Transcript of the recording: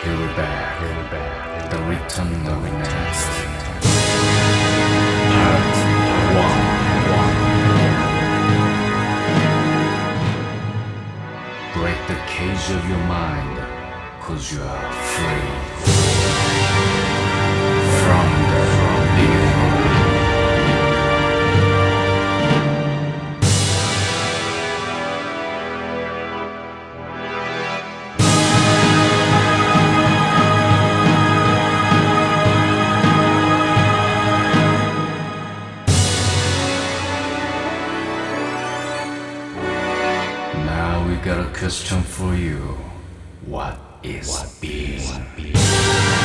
Here we back, the return of the next. Part 1. Break the cage of your mind, 'cause you are free. From the beginning. Got a question for you. What is being?